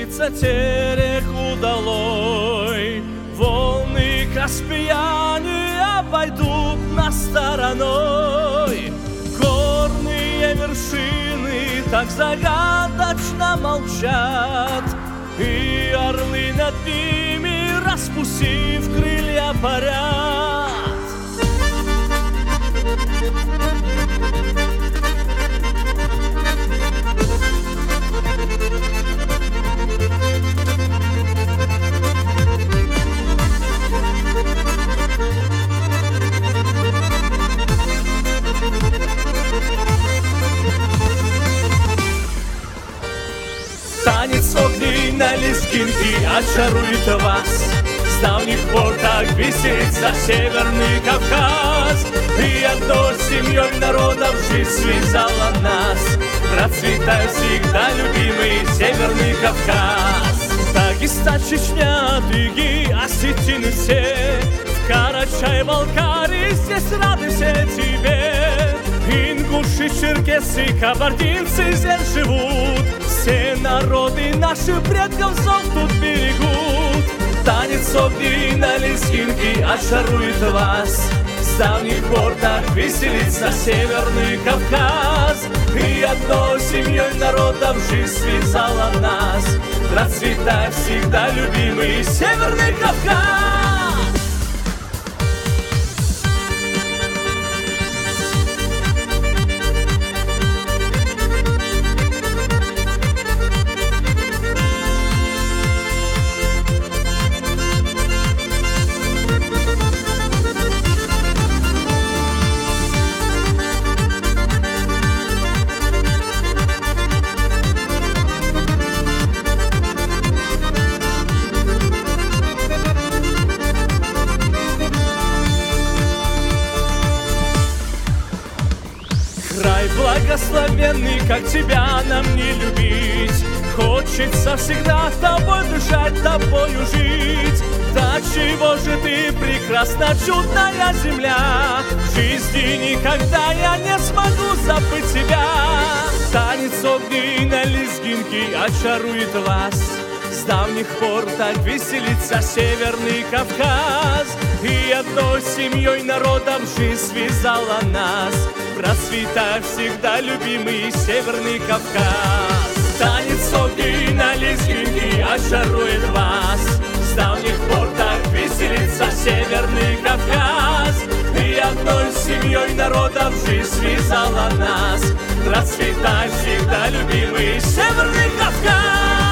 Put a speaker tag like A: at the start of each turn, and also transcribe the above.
A: Спустится терек удалой, волны Каспияне обойдут нас стороной. Горные вершины так загадочно молчат, и орлы над ними, распустив крылья, парят. Танец огней на лезгинке очарует вас. С давних пор так веселится Северный Кавказ. И одной семьей народов жизнь связала нас. Процветай всегда, любимый Северный Кавказ. Дагестан, Чечня, Адыги, Осетины все, в Карачай-Балкарии здесь рады все тебе. Ингуши, черкесы, кабардинцы здесь живут. Все народы наших предков зов тут берегут. Танец огней на лезгинке очарует вас. С давних пор так веселится Северный Кавказ. И одной семьей народов жизнь связала нас. Процветай всегда, любимый Северный Кавказ. Край благословенный, как тебя нам не любить. Хочется всегда тобой дышать, тобою жить. Да чего же ты прекрасна, чудная земля. В жизни никогда я не смогу забыть тебя. Танец огней на лезгинке очарует вас. С давних пор так веселится Северный Кавказ. И одной семьей народом жизнь связала нас. Процветай всегда, любимый Северный Кавказ. Танец огней на лезгинке очарует вас. С давних пор так веселится Северный Кавказ. И одной семьей народом жизнь связала нас. Процветай всегда, любимый Северный Кавказ.